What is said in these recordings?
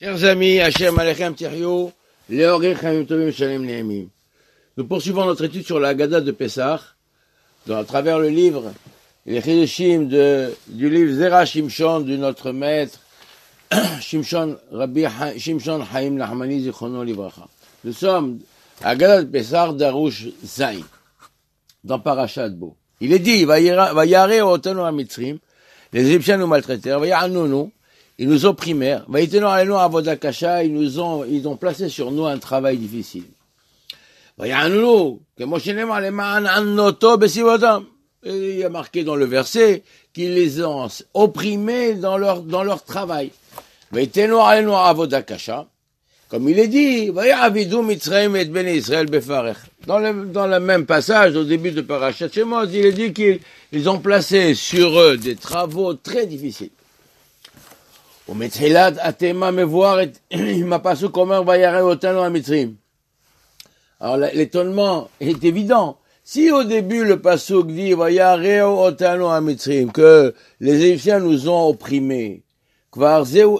Chers amis, Hachem Alechem Tiryo, Leoré Chaim Tovim Shalem Nehemim. Nous poursuivons notre étude sur la Haggadah de Pessah, à travers le livre, les Chidushim du livre Zera Shimshon de notre maître, Shimshon, Rabbi Shimshon Chaim Nachmani Zichrono Livracha. Nous sommes à Haggadah de Pessah d'Arouche Zayn, dans Parashat Bo. Il est dit, Vayare Otanu HaMitzrim, les Égyptiens nous maltraitèrent, Vaya'anunu, ils nous opprimèrent, Vayitenu Alenu Avoda Kasha, ils ont placé sur nous un travail difficile. Vaya'anunu, que Moshe Ne'emar Le'ma'an Annoto Besivotam. Il y a marqué dans le verset qu'ils les ont opprimés dans leur travail. Vayitenu Alenu Avoda Kasha. Comme il est dit, Vayavidu Mitzrayim et Bnei Israël befarech. Dans le même passage, au début de Parashat Shemot, il est dit qu'ils ont placé sur eux des travaux très difficiles. Au Metzilat Atema Mevoar et Mapasuk Omer Vayare Otanu HaMitzrim. Alors l'étonnement est évident. Si au début le pasuk dit Vayare Otanu HaMitzrim, que les Égyptiens nous ont opprimés, si le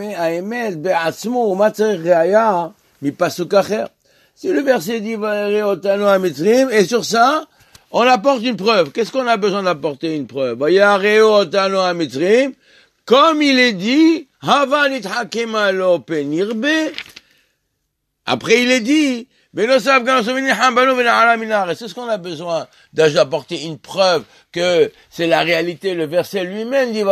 verset dit et sur ça, on apporte une preuve. Qu'est-ce qu'on a besoin d'apporter une preuve? Comme il est dit, après il est dit, c'est ce qu'on a besoin d'apporter une preuve que c'est la réalité. Le verset lui-même dit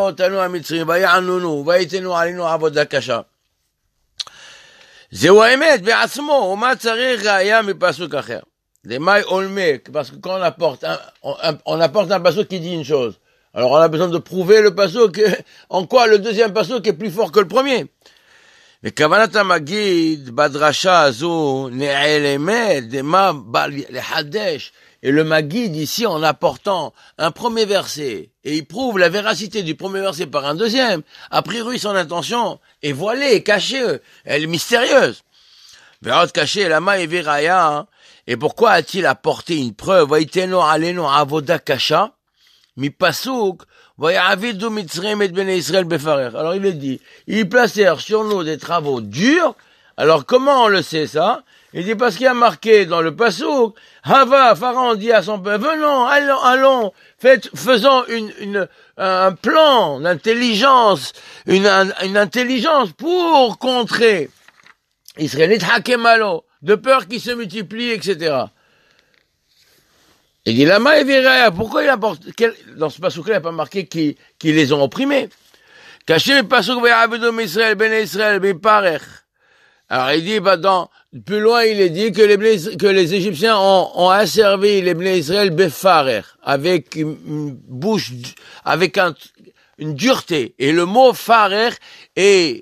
parce que quand on apporte un pasuk qui dit une chose, alors on a besoin de prouver le pasuk, en quoi le deuxième pasuk est plus fort que le premier. Mais kavanat hamagid badrasha azu ne'elemet dema lehadesh. Et le Magid ici, en apportant un premier verset, et il prouve la véracité du premier verset par un deuxième, a priori son intention est voilée, cachée, elle est mystérieuse. Verot caché lama et viraya. Et pourquoi a-t-il apporté une preuve? Vaiteno aleno avoda kasha mi pasuk. Alors il est dit, ils placèrent sur nous des travaux durs. Alors comment on le sait ça? Il dit parce qu'il y a marqué dans le pasuk, Hava, Pharaon dit à son peuple, venons, allons, faisons un plan d'intelligence, une intelligence pour contrer Israël, de peur qu'ils se multiplient, etc. Il dit, lama et viraya, pourquoi il apporte, dans ce pasuk-là, il n'y a pas marqué qu'ils les ont opprimés. Caché le pasuk, Vayavidu Israël, Bnei Israël, Befarech. Alors il dit, plus loin il est dit que les Égyptiens ont asservi les Bnei Israël Befarech, avec une bouche, avec une dureté. Et le mot Farech est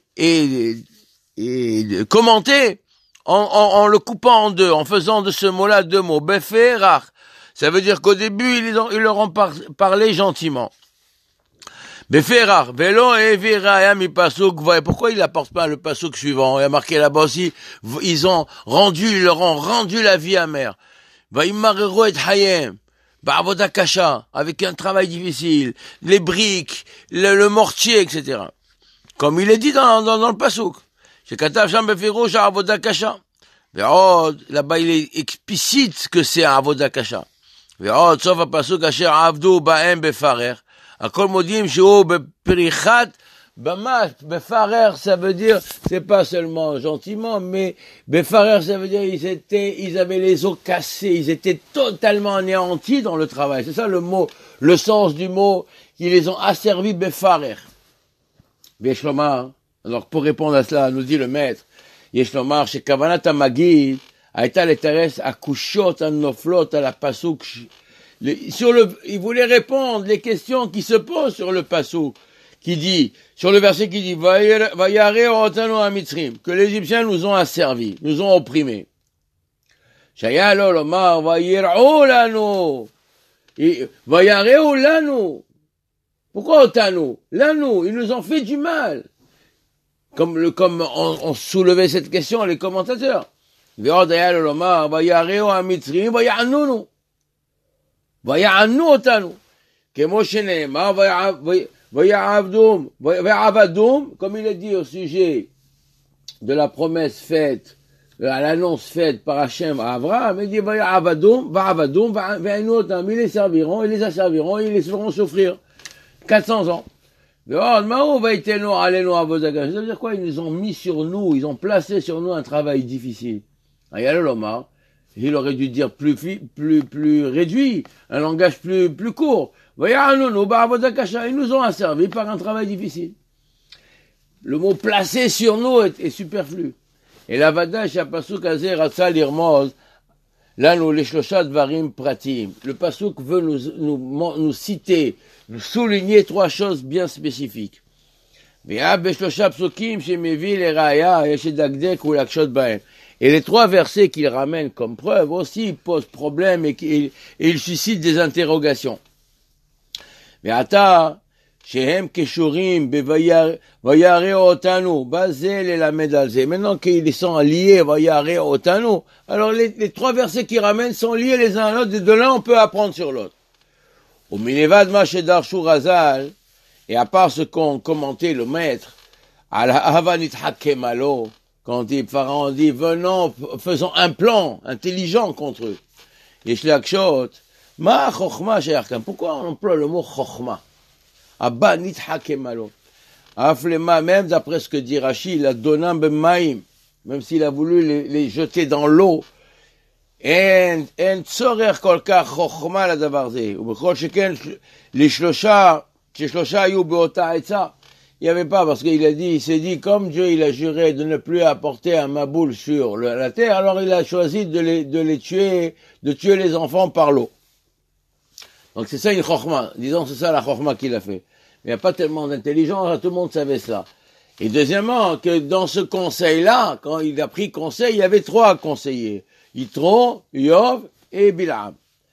commenté en le coupant en deux, en faisant de ce mot-là deux mots. Befarech. Ça veut dire qu'au début, ils leur ont parlé gentiment. Beferach, velo et viraya mi pasuk. Pourquoi il apporte pas le pasuk suivant? Il y a marqué là-bas aussi, ils leur ont rendu la vie amère. Vaimareru et hayem, ba'avoda kasha, avec un travail difficile, les briques, le mortier, etc. Comme il est dit dans le pasuk. Shekatav sham befirush avoda kasha. Là-bas, il est explicite que c'est un avoda kasha. ועוד סוף הפסוק אשר עבדו בהם בפרך, הכל מודיעים שהוא בפריחת ממש, בפרך ça veut dire, c'est pas seulement gentiment, mais בפרך ça veut dire ils avaient les os cassés, ils étaient totalement anéantis dans le travail. C'est ça le sens du mot, qu'ils les ont asservis בפרך. ויש לומר, alors pour répondre à cela, nous dit le maître, יש לומר שכוונת המגיד Aïta l'Eteres à Kushot, à Noflot, à la Pasuk. Il voulait répondre les questions qui se posent sur le Pasuk, sur le verset qui dit, Vayare Otanu HaMitzrim, que les Égyptiens nous ont asservis, nous ont opprimés. Shaya lo lomar, Vayir'u lanu. Vayareu lanu. Pourquoi Otanu? Lanu, ils nous ont fait du mal. Comme on soulevait cette question, les commentateurs. ועוד היה לו לומר, ויראו המצרים ויענונו, ויענו אותנו, כמו שנאמר, ויעבדום, comme il a dit au sujet de la promesse faite, à l'annonce faite par Hachem à Abraham, il dit, il les serviront, ils les asserviront, ils les feront souffrir 400 ans. Ça veut dire quoi? Ils nous ont mis sur nous, ils ont placé sur nous un travail difficile. Il aurait dû dire plus réduit, un langage plus court. Ils nous ont asservis par un travail difficile. Le mot placé sur nous est superflu. Et la vadash pasuk azeh ratsa lirmoz, là nous les shlosha dvarim pratim. Le pasuk veut nous citer, nous souligner 3 choses bien spécifiques. Et les 3 versets qu'il ramène comme preuve aussi posent problème et ils suscitent des interrogations. Mais attends, maintenant qu'ils sont liés, alors les 3 versets qu'ils ramènent sont liés les uns à l'autre, de l'un on peut apprendre sur l'autre. Et à part ce qu'ont commenté le maître, quand Pharaon dit, venons, faisons un plan intelligent contre eux. Pourquoi on emploie le mot chokhma? Abba nithakemalo. Aflema, même d'après ce que dit Rashi, la donam b'maim, même s'il a voulu les jeter dans l'eau. En tzorer kolkach chokhma la davar ze. Ubechol sheken les shlosha ayu beota etza. Il n'y avait pas, parce il s'est dit, comme Dieu il a juré de ne plus apporter un maboul sur la terre, alors il a choisi de tuer les enfants par l'eau. Donc c'est ça une chokhma. Disons, c'est ça la chokhma qu'il a fait. Mais il n'y a pas tellement d'intelligence, tout le monde savait cela. Et deuxièmement, que dans ce conseil-là, quand il a pris conseil, il y avait 3 conseillers. Yitro, Yov et Bilam.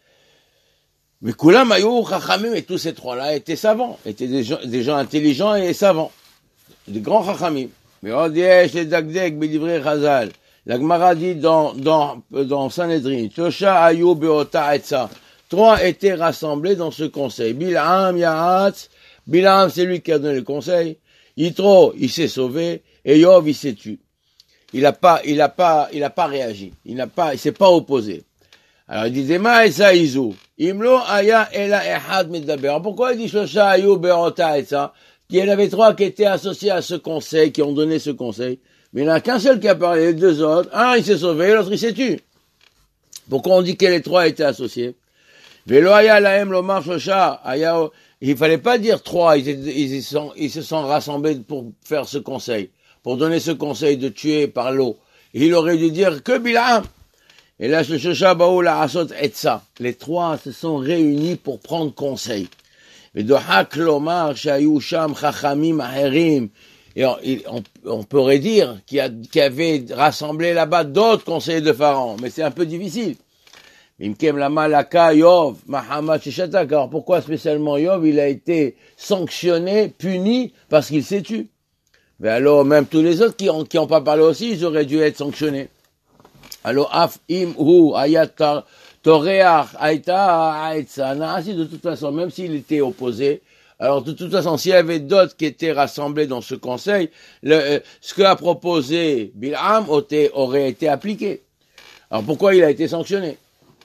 Mais Kulam Ayou, Chachamim, et tous ces 3-là étaient savants, étaient des gens intelligents et savants. Des grands Chachamim. Mais Odiesh, les Dagdek, B'divrei Chazal. La Gemara dit dans Sanhedrin, Tosha Ayou Beota Etza. 3 étaient rassemblés dans ce conseil. Bilam, Yahatz, Bilam, c'est lui qui a donné le conseil. Yitro, il s'est sauvé. Et Yov, il s'est tué. Il a pas réagi. Il s'est pas opposé. Alors, il dit, Ma esa izu. Imlo aya ela ehad medaber. Alors, pourquoi il dit Shosha ayu beota etza? Il y en avait 3 qui étaient associés à ce conseil, qui ont donné ce conseil. Mais il n'y en a qu'un seul qui a parlé, les 2 autres. Un, il s'est sauvé, l'autre, il s'est tué. Pourquoi on dit que les 3 étaient associés? Velo aya lahem lomar Shosha aya. Il fallait pas dire 3, ils se sont rassemblés pour faire ce conseil, pour donner ce conseil de tuer par l'eau. Il aurait dû dire que Bilam. Et là, ce Shosha Baou la Asot Etza. Les 3 se sont réunis pour prendre conseil. Et Dohak Lomar Shayu Sham Chachamim Aherim. Et on pourrait dire qu'il y avait rassemblé là-bas d'autres conseillers de Pharaon, mais c'est un peu difficile. Imkem la Malaka Yov Mahamad Shishatak. Alors pourquoi spécialement Yov? Il a été sanctionné, puni, parce qu'il s'est tué. Mais alors même tous les autres qui ont pas parlé aussi, ils auraient dû être sanctionnés. Alors af im hu ayat toreach aita aetzana. Ainsi de toute façon, même s'il était opposé, alors de toute façon, s'il y avait d'autres qui étaient rassemblés dans ce conseil, ce qu'a proposé Bil'am aurait été appliqué. Alors pourquoi il a été sanctionné?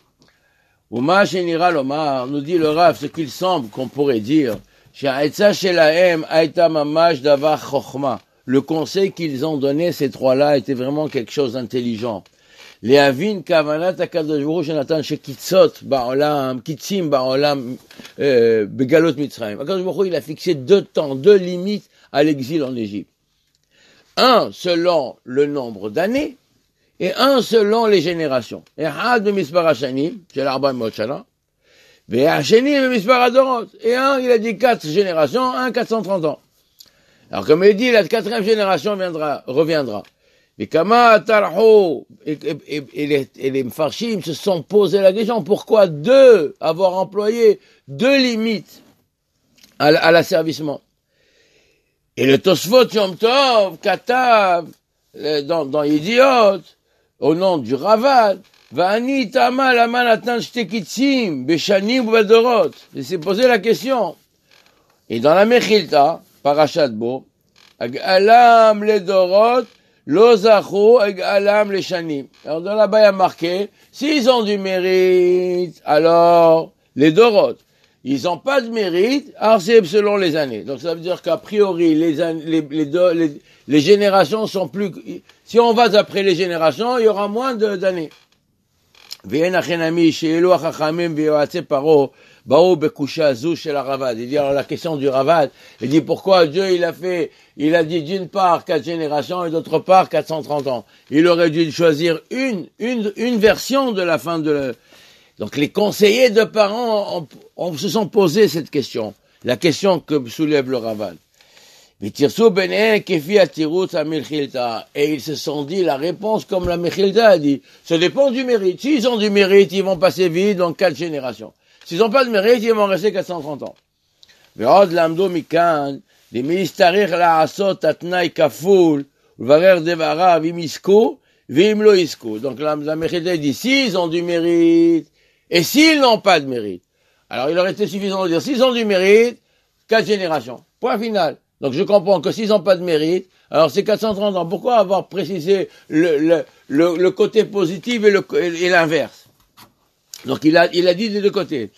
Uma shenira lomar, nous dit le Rav, ce qu'il semble qu'on pourrait dire, she'aetza shelahem aita mamash davar chokhma. Le conseil qu'ils ont donné, ces 3-là, était vraiment quelque chose d'intelligent. Lehavin kavanat hakadosh baruch hu shenatan shekitzot ba'olam, kitzim ba'olam begalot Mitzrayim. Hakadosh baruch hu, il a fixé 2 temps, 2 limites à l'exil en Égypte. Un selon le nombre d'années, et un selon les générations. Echad b'mispar hashanim, shel 400 shana, ve'hasheni b'mispar hadorot. Et un, il a dit 4 générations, un 430 ans. Alors comme il dit, la 4e génération reviendra. Et Kama Tarho et les Mfarshim se sont posé la question, pourquoi avoir employé 2 limites à l'asservissement? Et le Tosfot Yom Tov, Katav, dans Yediot, au nom du Ravad, Va'ani Tama Lama Natan Shtekitsim, Beshanim Badorot. Il s'est posé la question. Et dans la Mechilta, Parashat Bo, Alam Ledorot, Lo zachu alam les shanim. Alors, dans là-bas, il y a marqué, s'ils ont du mérite, alors, les Dorot, ils n'ont pas de mérite, alors c'est selon les années. Donc, ça veut dire qu'a priori, les générations sont plus, si on va d'après les générations, il y aura moins d'années. Il dit alors la question du Ravad, il dit pourquoi Dieu il a dit d'une part 4 générations et d'autre part 430 ans. Il aurait dû choisir une version de la fin donc les conseillers de parents se sont posé cette question, la question que soulève le Ravad. Et ils se sont dit la réponse comme la Mechilta a dit. Ça dépend du mérite. S'ils ont du mérite, ils vont passer vite dans 4 générations. S'ils n'ont pas de mérite, ils vont rester 430 ans. Donc la Mechilta dit s'ils ont du mérite et s'ils n'ont pas de mérite. Alors il aurait été suffisant de dire s'ils ont du mérite, 4 générations. Point final. Donc je comprends que s'ils n'ont pas de mérite, alors c'est 430 ans. Pourquoi avoir précisé le côté positif et l'inverse? Donc il a dit des deux côtés.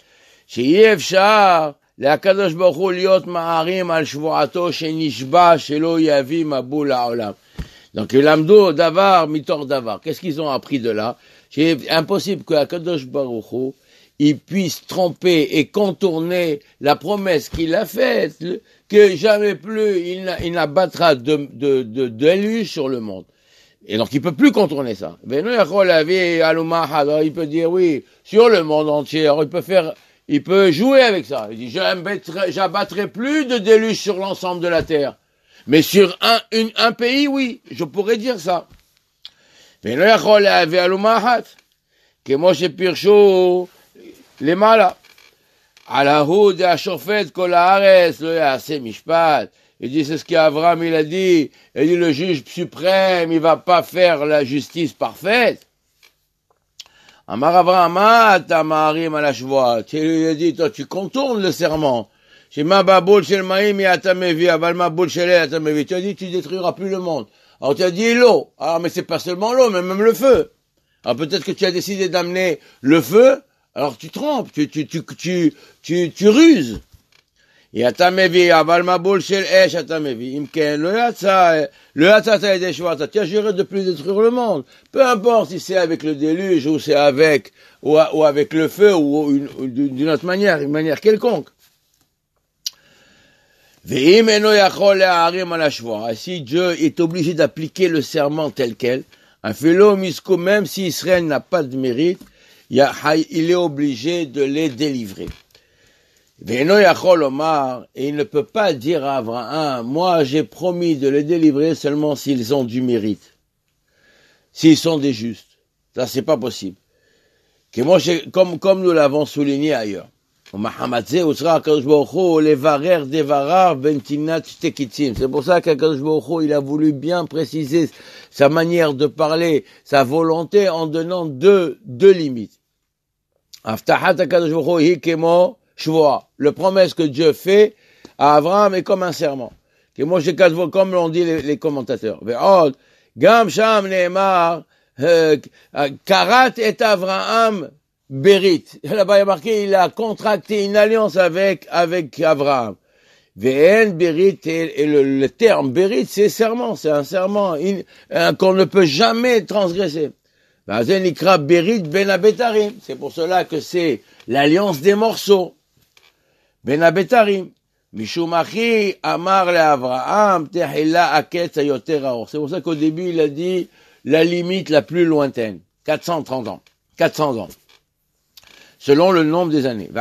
Donc l'amdo davar mitor davar. Qu'est-ce qu'ils ont appris de là? C'est impossible que Akadosh Baruch Hu il puisse tromper et contourner la promesse qu'il a faite, que jamais plus il n'abattra d'élu sur le monde. Et donc il peut plus contourner ça. Il peut dire oui, sur le monde entier. Alors il peut jouer avec ça. Il dit, j'abattrai plus de déluge sur l'ensemble de la terre. Mais sur un pays, oui, je pourrais dire ça. כמו שפירשו למעלה. על ההוא השופט כל הארץ לא יעשה משפט. Il dit, c'est ce qu'Abraham il a dit. Il dit, le juge suprême, il va pas faire la justice parfaite. Amar Abraham, ta marim à la shvoa. Il a dit, toi, tu contournes le serment. Tu as dit, tu détruiras plus le monde. Alors tu as dit l'eau. Alors, mais c'est pas seulement l'eau, mais même le feu. Alors peut-être que tu as décidé d'amener le feu, alors tu trompes, tu ruses. Et atamevi, aval maboul shel esh atamevi. Imken, le yatsa ta yede shvata. Tu as juré de plus détruire le monde. Peu importe si c'est avec le déluge ou c'est avec le feu ou d'une autre manière, une manière quelconque. Ve'im eno yachol le'arim ala shvoa. Si Dieu est obligé d'appliquer le serment tel quel, un philo misko, même si Israël n'a pas de mérite, il est obligé de les délivrer. Et il ne peut pas dire à Abraham, moi j'ai promis de les délivrer seulement s'ils ont du mérite. S'ils sont des justes. Ça c'est pas possible. Comme nous l'avons souligné ailleurs. C'est pour ça qu'Akadosh Baruch Hu, il a voulu bien préciser sa manière de parler, sa volonté en donnant deux limites. Le promesse que Dieu fait à Abraham est comme un serment. Comme l'ont dit les commentateurs. Gam sham ne'emar karat et Abraham Berit. Là-bas, il y a marqué, il a contracté une alliance avec Abraham. V'en Berit, et le terme Berit, c'est serment, c'est un serment qu'on ne peut jamais transgresser. V'azen ikra Berit ben abetarim. C'est pour cela que c'est l'alliance des morceaux. Ben abetarim. Mishumachi amar le Abraham tehila aketz ayoter aor. C'est pour ça qu'au début, il a dit la limite la plus lointaine. 430 ans. 400 ans. Selon le nombre des années.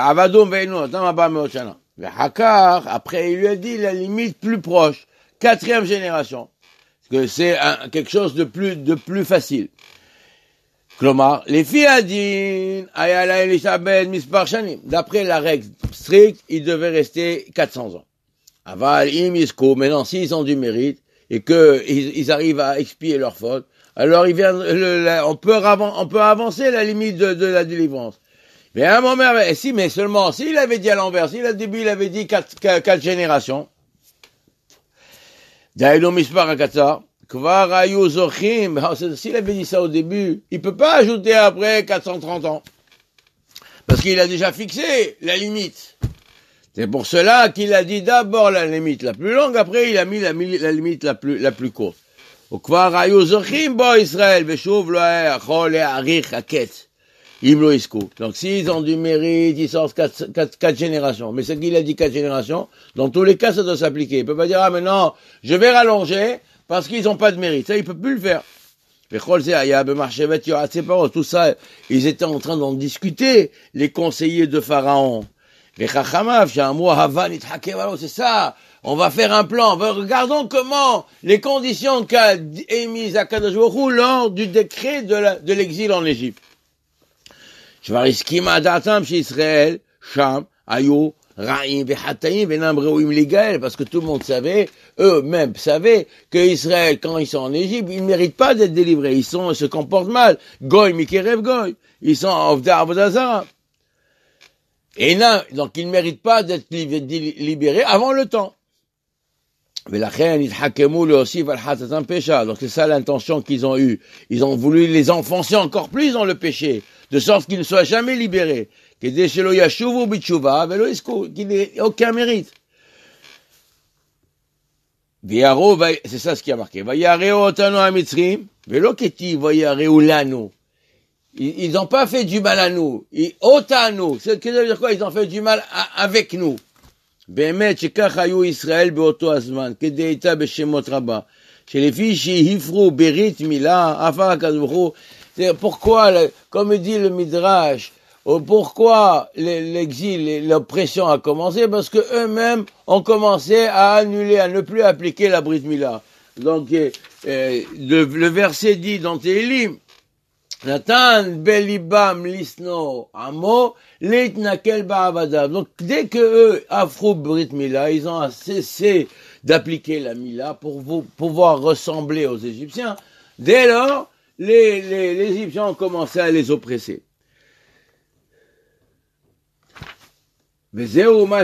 Après, il lui a dit la limite plus proche, 4e génération, que c'est quelque chose de plus facile. Klomar, les filles adin, ayala elisabeth mispar shanim. D'après la règle stricte, il devait rester 400 ans. Aval im isko, maintenant s'ils ont du mérite et que ils arrivent à expier leurs fautes, alors on peut avancer la limite de la délivrance. Mais à un moment, mais seulement, s'il avait dit à l'envers, s'il au début, il avait dit 4 générations, Daïlo Mispar Akatsar, Kvar ayu zochim. S'il avait dit ça au début, il peut pas ajouter après 430 ans. Parce qu'il a déjà fixé la limite. C'est pour cela qu'il a dit d'abord la limite la plus longue, après il a mis la limite la plus courte. וכבר היו זוכים בו ישראל, ושוב לא היה יכול להאריך הקץ, אם לא יזכו. Donc s'ils ont du mérite, ils sortent 4 générations. Mais ce qu'il a dit 4 générations, dans tous les cas, ça doit s'appliquer. Il peut pas dire, ah maintenant, je vais rallonger, parce qu'ils n'ont pas de mérite. Ça, il peut plus le faire. Tout ça, ils étaient en train d'en discuter, les conseillers de Pharaon. C'est ça, on va faire un plan. Regardons comment les conditions qu'a émises Akadosh Baruch Hu lors du décret de l'exil en Égypte. Parce que tout le monde savait, eux-mêmes savaient, que Israël, quand ils sont en Égypte, ils ne méritent pas d'être délivrés. Ils se comportent mal. Goy, Mikerev, Goy. Ils sont en Avdazara. Et là, donc ils ne méritent pas d'être libérés avant le temps. Donc c'est ça l'intention qu'ils ont eue. Ils ont voulu les enfoncer encore plus dans le péché, de sorte qu'ils ne soient jamais libérés. Qu'il n'ait aucun mérite. C'est ça ce qui a marqué. Ils n'ont pas fait du mal à nous. Otanu. Ça veut dire quoi? Ils ont fait du mal avec nous. באמת שכך היו ישראל באותו הזמן, כדאיתה בשמות רבה, שלפי שהפרו ברית מילה, הפך הקדוש ברוך הוא, pourquoi, comme dit le Midrash, pourquoi l'exil et l'oppression a commencé? Parce que eux-mêmes ont commencé à annuler, à ne plus appliquer la Brit Mila. Donc, le verset dit dans Télim, Natan belibam lisno amo leitnakel ba'avadav. Donc dès que eux afrou Brit Mila, ils ont cessé d'appliquer la Mila pour pouvoir ressembler aux Égyptiens. Dès lors, les Égyptiens ont commencé à les oppresser. C'est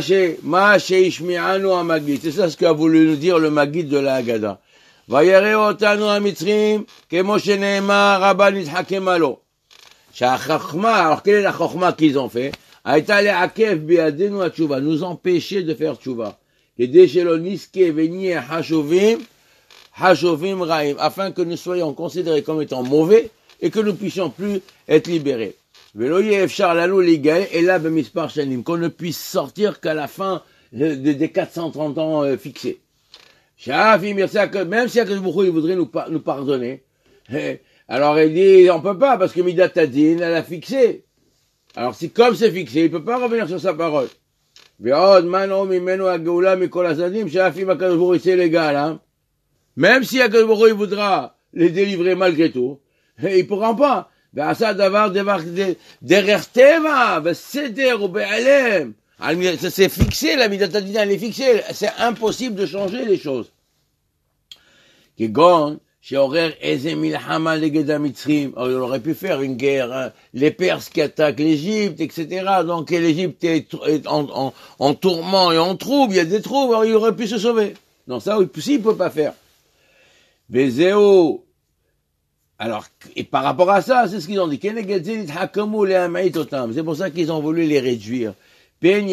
ça ce qu'a voulu nous dire le Maggid de la Haggadah. ויראו אותנו המצרים, כמו שנאמר, רבה נתחכם לו. שהחוכמה, alors quelle est la chokma qu'ils ont fait? הייתה לעכב בידינו התשובה, nous empêcher de faire tchouva. כדי שלא נזכה ונהיה חשובים רעים, afin que nous soyons considérés comme étant mauvais et que nous puissions plus être libérés. ולא יהיה אפשר לנו להיגאל אלא במספר שנים, qu'on ne puisse sortir qu'à la fin des 430 ans fixés. Même si Akadosh Baruch Hu, il voudrait nous pardonner, alors il dit, on peut pas, parce que Midat Hadin, elle a fixé. Alors si comme c'est fixé, il peut pas revenir sur sa parole. Même si Akadosh Baruch Hu, il voudra les délivrer malgré tout, ils pourront pas. Ça c'est fixé, la Midat Hadin, elle est fixée. C'est impossible de changer les choses. Il aurait pu faire une guerre, les Perses qui attaquent l'Égypte, etc. Donc l'Égypte est en tourment et en trouble, il y a des troubles, alors il aurait pu se sauver. Non, ça aussi il peut pas faire. Alors, et par rapport à ça, c'est ce qu'ils ont dit. C'est pour ça qu'ils ont voulu les réduire. C'est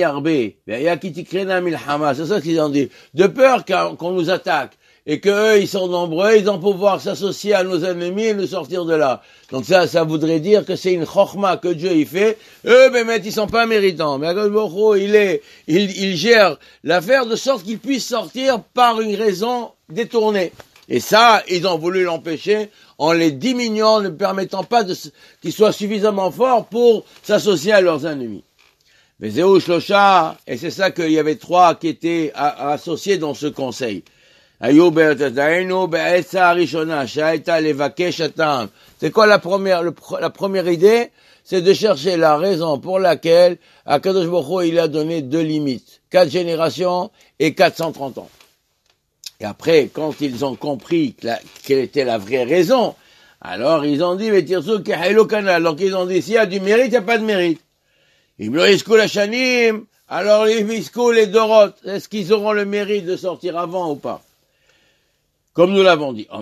ça qu'ils ont dit. De peur qu'on nous attaque. Et qu'eux, ils sont nombreux, ils vont pouvoir s'associer à nos ennemis et nous sortir de là. Donc ça voudrait dire que c'est une chokma que Dieu y fait. Eux, ils sont pas méritants. Mais Akadosh Baruch Hu, il gère l'affaire de sorte qu'ils puissent sortir par une raison détournée. Et ça, ils ont voulu l'empêcher en les diminuant, ne permettant pas qu'ils soient suffisamment forts pour s'associer à leurs ennemis. Mais Zéou Shlosha, et c'est ça qu'il y avait 3 qui étaient associés dans ce conseil. C'est quoi la première idée? C'est de chercher la raison pour laquelle Akadosh Baruch Hu, il a donné 2 limites. 4 générations et 430 ans. Et après, quand ils ont compris quelle était la vraie raison, alors ils ont dit, donc ils ont dit, s'il y a du mérite, il n'y a pas de mérite. Alors les Dorot, est-ce qu'ils auront le mérite de sortir avant ou pas? Comme nous l'avons dit.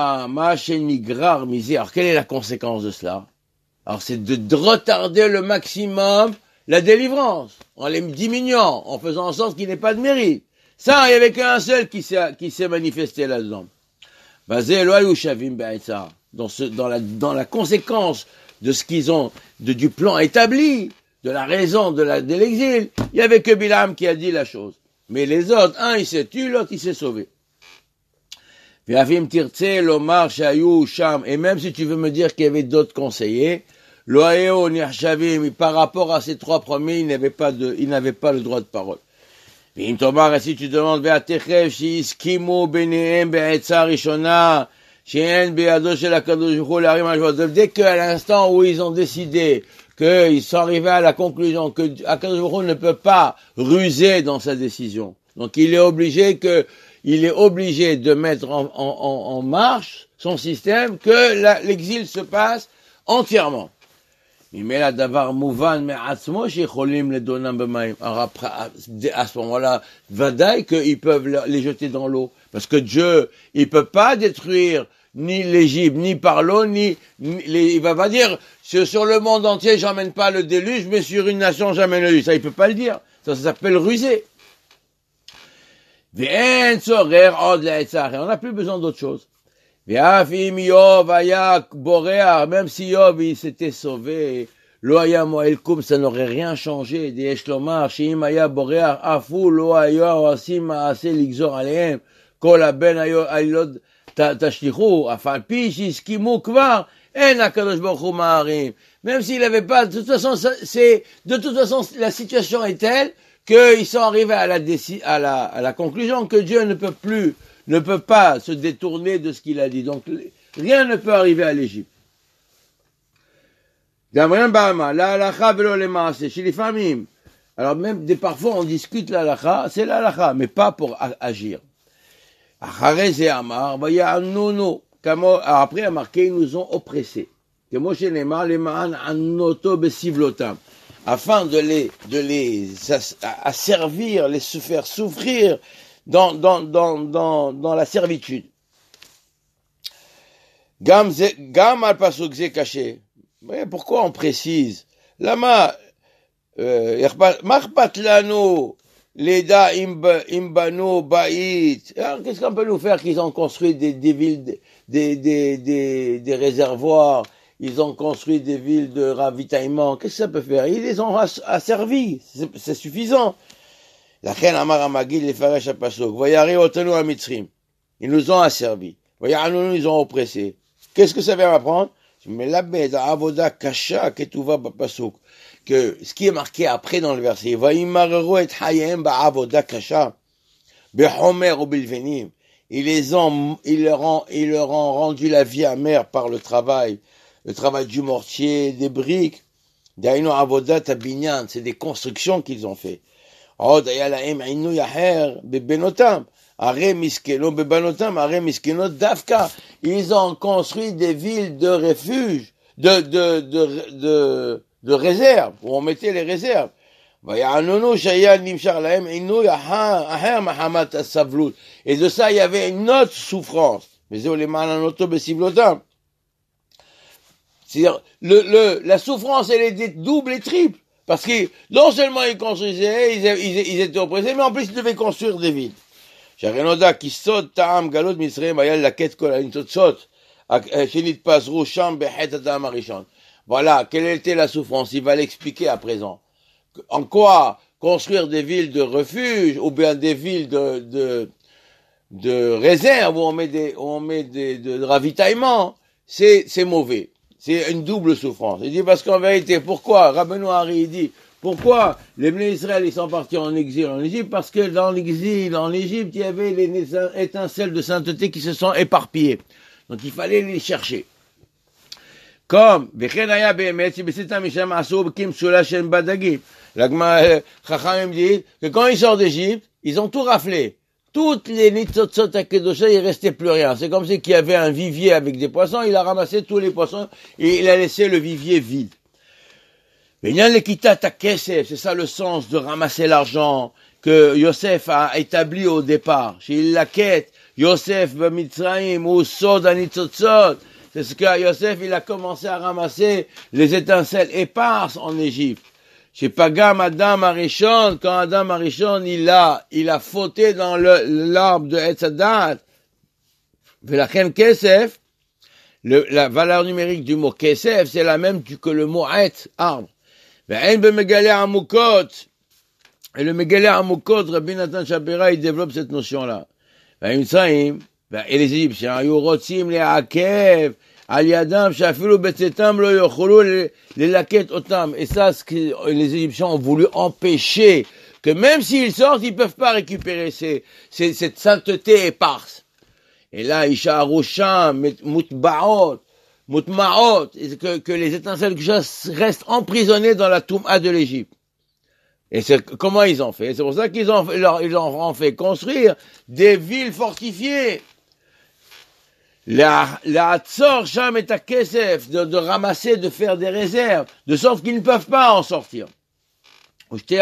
Alors, quelle est la conséquence de cela? Alors, c'est de retarder le maximum la délivrance, en les diminuant, en faisant en sorte qu'il n'ait pas de mérite. Ça, il n'y avait qu'un seul qui s'est manifesté là-dedans. Dans la conséquence de ce qu'ils ont, du plan établi, de la raison de l'exil, il n'y avait que Bilam qui a dit la chose. Mais les autres, un il s'est tué, l'autre il s'est sauvé. Et même si tu veux me dire qu'il y avait d'autres conseillers, par rapport à ces trois premiers, il n'avait pas le droit de parole. Et si tu demandes, dès qu'à l'instant où ils ont décidé qu'ils sont arrivés à la conclusion que Akadosh Baruch Hu ne peut pas ruser dans sa décision, donc il est obligé de mettre en marche son système, que l'exil se passe entièrement. Mais là, d'avoir mouvan, mais à ce moment-là, vadaï qu'ils peuvent les jeter dans l'eau. Parce que Dieu, il peut pas détruire ni l'Égypte, ni par l'eau, il va pas dire, sur le monde entier, j'emmène pas le déluge, mais sur une nation, j'emmène le déluge. Ça, il peut pas le dire. Ça s'appelle ruser. On n'a plus besoin d'autre chose. Même si Yob il s'était sauvé, ça n'aurait rien changé. Même s'il n'avait pas, de toute façon, la situation est telle qu'ils sont arrivés à la conclusion que Dieu ne peut pas se détourner de ce qu'il a dit. Donc, rien ne peut arriver à l'Égypte. Alors même, parfois, on discute l'halakha, c'est l'halakha, mais pas pour agir. Après, il a marqué, ils nous ont oppressés. Afin de les asservir, les faire souffrir dans la servitude. Gam al pasuk ze caché. Pourquoi on précise? Lama, marpat lanu, leda imbano ba'it. Qu'est-ce qu'on peut nous faire qu'ils ont construit des villes, des réservoirs, ils ont construit des villes de ravitaillement. Qu'est-ce que ça peut faire? Ils les ont asservis. C'est suffisant. La reine Amar Amagil les Faresh Apasok. Voyaré otanu amitzrim. Ils nous ont asservis. Voyaré ils ont oppressés. Qu'est-ce que ça vient m'apprendre? Mais la bête, avoda kasha ketuva bapasok. Que ce qui est marqué après dans le verset. Vayimareru et hayem ba'avoda kasha. Behomer ou bilvenim. Ils leur ont rendu la vie amère par le travail du mortier, des briques. Daino avodat abinyan. C'est des constructions qu'ils ont fait. Ils ont construit des villes de refuge, de réserve, où on mettait les réserves. Et de ça, il y avait une autre souffrance. C'est-à-dire, la souffrance, elle est double et triple. Parce que non seulement ils construisaient, ils étaient oppressés, mais en plus ils devaient construire des villes. Voilà, quelle était la souffrance? Il va l'expliquer à présent. En quoi construire des villes de refuge, ou bien des villes de réserve, où on met de ravitaillement, c'est mauvais. C'est une double souffrance. Il dit parce qu'en vérité, pourquoi Rabbeinu Hari dit pourquoi les Bnei Israël ils sont partis en exil en Égypte? Parce que dans l'exil en Égypte, il y avait les étincelles de sainteté qui se sont éparpillées. Donc il fallait les chercher. Comme Chachamim dit que quand ils sortent d'Égypte, ils ont tout raflé. Toutes les nitzotzot à Kedosha, il restait plus rien. C'est comme si qu'il y avait un vivier avec des poissons, il a ramassé tous les poissons et il a laissé le vivier vide. C'est ça le sens de ramasser l'argent que Yosef a établi au départ. Il la quête Yosef b'Mitzrayim ou Sod Anitzotzot. C'est ce que Yosef, il a commencé à ramasser les étincelles éparses en Égypte. Chez Pagam Adam Arishon, quand Adam Arishon, il a fauté dans l'arbre de Etzadat. Velachen Kesef, la valeur numérique du mot Kesef, c'est la même que le mot Et, arbre. Et le Megalé Amukot, Rabbi Nathan Shapira, il développe cette notion-là. Et les Égyptiens, Yurotzim, les Akev, Aliadam, Shafilu, Betsetam, Lo Yochulu, les Laket Otam. Et ça, ce que les Égyptiens ont voulu empêcher, que même s'ils sortent, ils peuvent pas récupérer cette sainteté éparse. Et là, Isha Arusham, Mutmaot, que les étincelles restent emprisonnées dans la Touma de l'Égypte. Et comment ils ont fait? C'est pour ça qu'ils ont fait construire des villes fortifiées. La Hatzor, Sham et Kesef, de ramasser, de faire des réserves, de sorte qu'ils ne peuvent pas en sortir. Et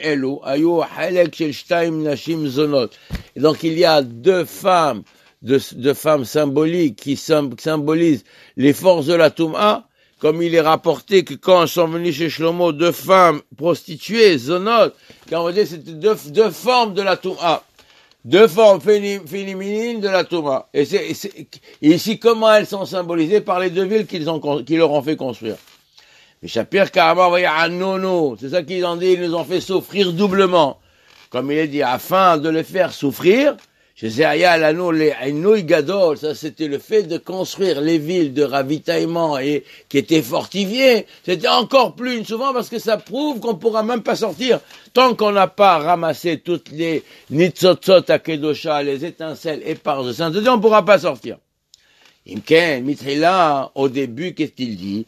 donc il y a deux femmes symboliques qui symbolisent les forces de la Touma, comme il est rapporté que quand sont venus chez Shlomo deux femmes prostituées, zonot, quand on dit c'était deux formes de la Touma, deux formes féminines de la Touma. Et ici, comment elles sont symbolisées? Par les deux villes qui leur ont fait construire. Mais Shapir Karama, voyez, c'est ça qu'ils ont dit, ils nous ont fait souffrir doublement. Comme il est dit, afin de les faire souffrir, chez Zéaya, Gadol, ça c'était le fait de construire les villes de ravitaillement et qui étaient fortifiées. C'était encore plus souvent parce que ça prouve qu'on pourra même pas sortir. Tant qu'on n'a pas ramassé toutes les nitzotzot à Kedosha, les étincelles éparses de sainteté, on pourra pas sortir. Imken, Mitrila, au début, qu'est-ce qu'il dit?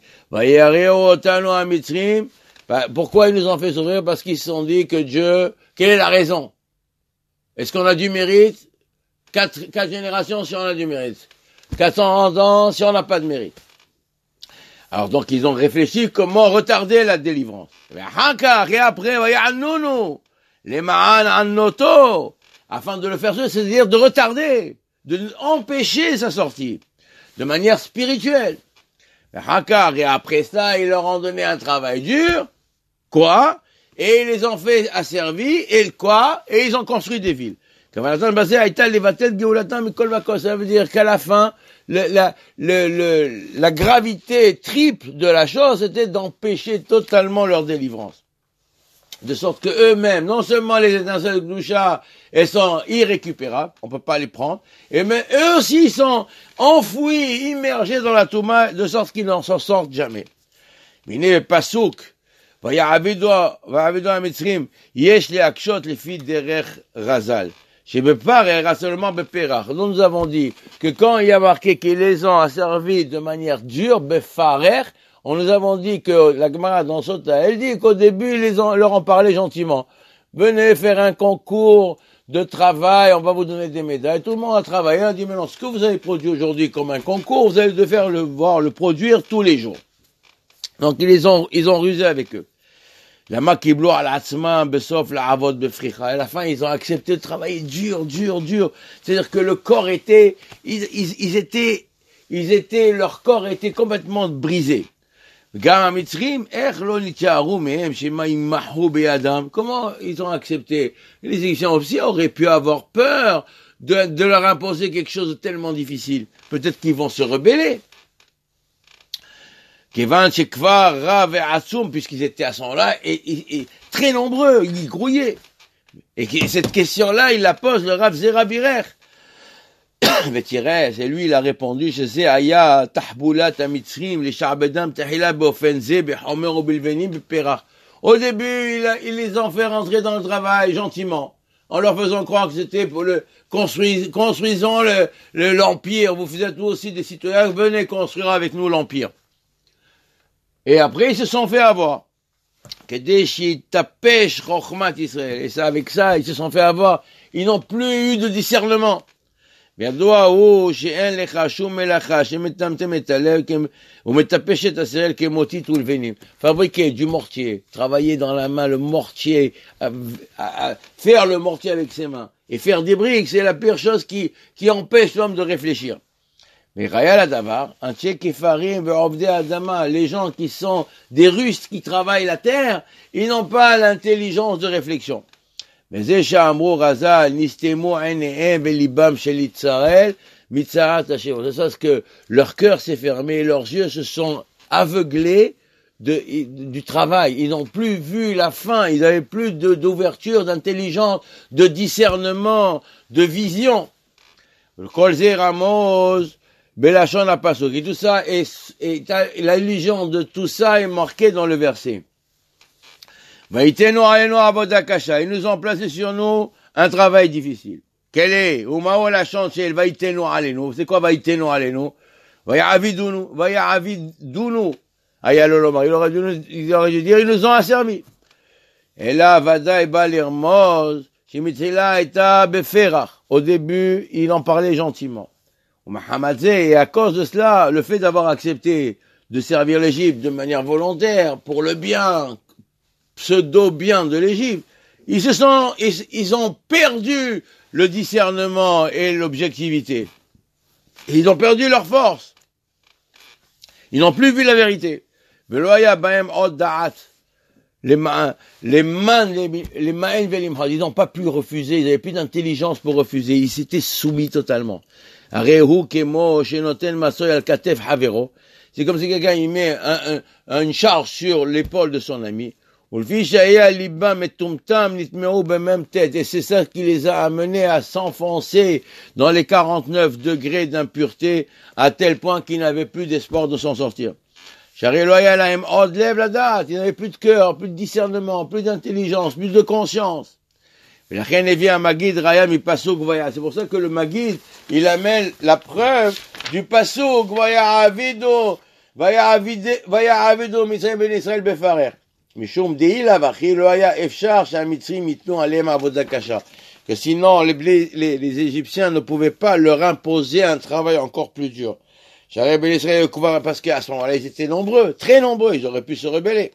Pourquoi ils nous ont fait souffrir? Parce qu'ils se sont dit que Dieu, quelle est la raison? Est-ce qu'on a du mérite? 4 générations si on a du mérite. 400 ans si on n'a pas de mérite. Alors donc ils ont réfléchi comment retarder la délivrance. Et après, les ma'an annoto, afin de le faire, c'est-à-dire de retarder, de empêcher sa sortie, de manière spirituelle. Et après ça, ils leur ont donné un travail dur, quoi? Et ils les ont fait asservis, et quoi? Et ils ont construit des villes. Ça veut dire qu'à la fin, la gravité triple de la chose était d'empêcher totalement leur délivrance. De sorte que eux-mêmes, non seulement les étincelles de Gdusha, elles sont irrécupérables, on peut pas les prendre, mais eux aussi ils sont enfouis, immergés dans la Touma, de sorte qu'ils n'en s'en sortent jamais. Mais Pasouk, yesh le akshot les filles derech razal. Chez Bepar et seulement Beperach. Nous avons dit que quand il y a marqué qu'ils les ont asservis de manière dure, Befarer, on nous avons dit que la Gemara dans Sota, elle dit qu'au début, leur ont parlé gentiment. Venez faire un concours de travail, on va vous donner des médailles. Tout le monde a travaillé, on a dit, mais non, ce que vous avez produit aujourd'hui comme un concours, vous allez devoir le produire tous les jours. Donc ils ont rusé avec eux. La makiblo à l'asma, besof la avod befricha. À la fin, ils ont accepté de travailler dur. C'est-à-dire que le corps leur corps était complètement brisé. Comment ils ont accepté? Les Égyptiens aussi auraient pu avoir peur de leur imposer quelque chose de tellement difficile. Peut-être qu'ils vont se rebeller. Puisqu'ils étaient à ce moment-là, et très nombreux, ils grouillaient. Et cette question-là, il la pose le Rav Zera Birer. Mais Thérèse, et lui, il a répondu, je sais, Aya, Tahbulat, Amitzrim, les Sha'bedam, Tahila, Beofenze, Behomer, Obilvenim, Beperach. Au début, ils les ont fait rentrer dans le travail, gentiment, en leur faisant croire que c'était pour construisons l'empire, vous êtes vous aussi des citoyens, venez construire avec nous l'empire. Et après, ils se sont fait avoir. Et ça, avec ça, ils se sont fait avoir. Ils n'ont plus eu de discernement. Fabriquer du mortier, travailler dans la main, le mortier, faire le mortier avec ses mains. Et faire des briques, c'est la pire chose qui empêche l'homme de réfléchir. Mais Raya la Davar, un Tchekefarim, Adama, les gens qui sont des Russes qui travaillent la terre, ils n'ont pas l'intelligence de réflexion. Mais Zesha Amro Razal, Nistemo Enehem, Belibam Shelitzarel, Mitzarat Hashem. C'est ça, ce que leur cœur s'est fermé, leurs yeux se sont aveuglés du travail. Ils n'ont plus vu la fin, ils n'avaient plus d'ouverture, d'intelligence, de discernement, de vision. Le Kolze Ramos, Belachon Apasok. Et tout ça, et l'allusion de tout ça est marquée dans le verset. Vaïteno aleno aboda kasha. Ils nous ont placé sur nous un travail difficile. Quel est? Umao la chance, vaïteno aleno. C'est quoi vaïteno aleno? Vaïavidunu. Vaïavidunu. Ayalolomar. Il aurait dû dire, ils nous ont asservis. Et là, Vada et Balirmoz, Shemitzila eta beferach. Au début, il en parlait gentiment. Et à cause de cela, le fait d'avoir accepté de servir l'Égypte de manière volontaire pour le bien, pseudo-bien de l'Égypte, ils ont perdu le discernement et l'objectivité. Ils ont perdu leur force. Ils n'ont plus vu la vérité. Les ils n'ont pas pu refuser, ils n'avaient plus d'intelligence pour refuser, ils s'étaient soumis totalement. C'est comme si quelqu'un il met une charge sur l'épaule de son ami. Et c'est ça qui les a amenés à s'enfoncer dans les 49 degrés d'impureté à tel point qu'ils n'avaient plus d'espoir de s'en sortir. Ils n'avaient plus de cœur, plus de discernement, plus d'intelligence, plus de conscience. C'est pour ça que le Magid, il amène la preuve du pasuk, que sinon les Égyptiens ne pouvaient pas leur imposer un travail encore plus dur. Parce qu'à ce moment-là, ils étaient nombreux, très nombreux, ils auraient pu se rebeller.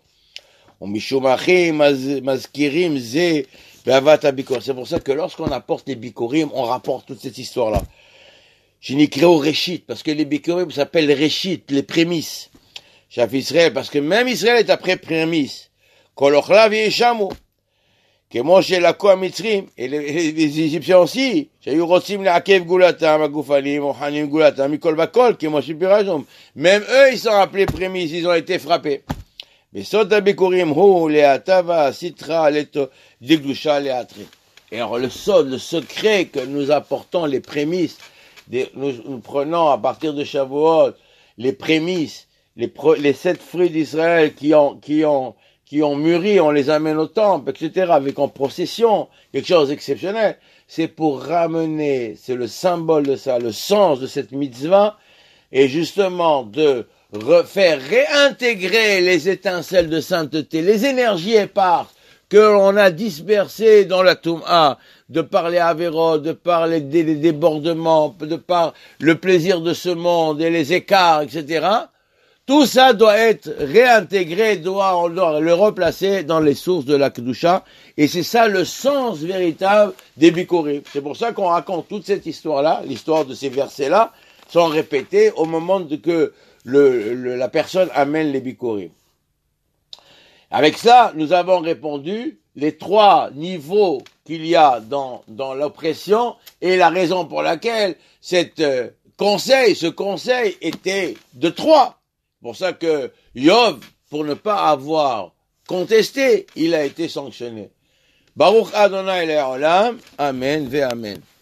C'est pour ça que lorsqu'on apporte les bikorim, on rapporte toute cette histoire-là. J'ai écrit au Réchit, parce que les bikorim s'appellent Réchit, les prémices. Chef Israël, parce que même Israël est après prémices. Kolochlav Yeshamo. Que moi, j'ai la Koamitzrim, et les Égyptiens aussi. J'ai eu Rotzim Leakev Gulatam, Agoufalim, Ohanim Gulatam, Mikol Bakol, que moi, je suis Pirajom. Même eux, ils sont appelés prémices, ils ont été frappés. Mais Sota Bikurim, Hu, Leatava, Sitra, Leto, Digdusha, Leatre. Et alors, le secret que nous apportons, les prémices, nous prenons à partir de Shavuot, les prémices, les 7 fruits d'Israël qui ont mûri, on les amène au temple, etc., avec en procession, quelque chose d'exceptionnel. C'est pour ramener, c'est le symbole de ça, le sens de cette mitzvah, et justement de faire réintégrer les étincelles de sainteté, les énergies éparses que l'on a dispersées dans la Toum'a, de par les Averot, de par les débordements, de par le plaisir de ce monde et les écarts, etc., tout ça doit être réintégré, on doit le replacer dans les sources de la Kedusha, et c'est ça le sens véritable des Bikurim. C'est pour ça qu'on raconte toute cette histoire-là, l'histoire de ces versets-là, sont répétés au moment que la personne amène les Bikurim. Avec ça, nous avons répondu les 3 niveaux qu'il y a dans l'oppression et la raison pour laquelle ce conseil était de 3. C'est pour ça que Yov, pour ne pas avoir contesté, il a été sanctionné. Baruch Adonai Le'olam, Amen ve Amen.